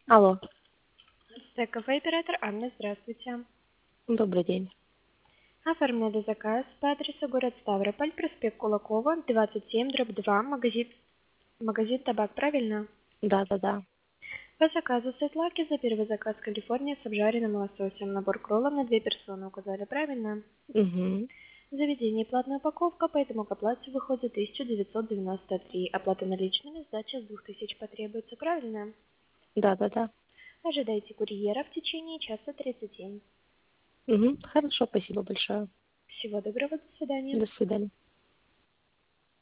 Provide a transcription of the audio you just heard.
Алло, Кафе оператор Анна, здравствуйте. добрый день. Оформляли заказ по адресу город Ставрополь, проспект Кулакова, 27/2, магазин табак, правильно? Да-да-да. По заказу Светлаки за первый заказ Калифорния с обжаренным лососем. Набор кроллов на 2 персоны указали, правильно? Угу. В заведении платная упаковка, поэтому к оплате выходит 1993. Оплата наличными, сдача с 2000 потребуется, правильно? Да-да-да. Ожидайте курьера в течение часа 30. Угу. Хорошо, спасибо большое. Всего доброго, до свидания. До свидания.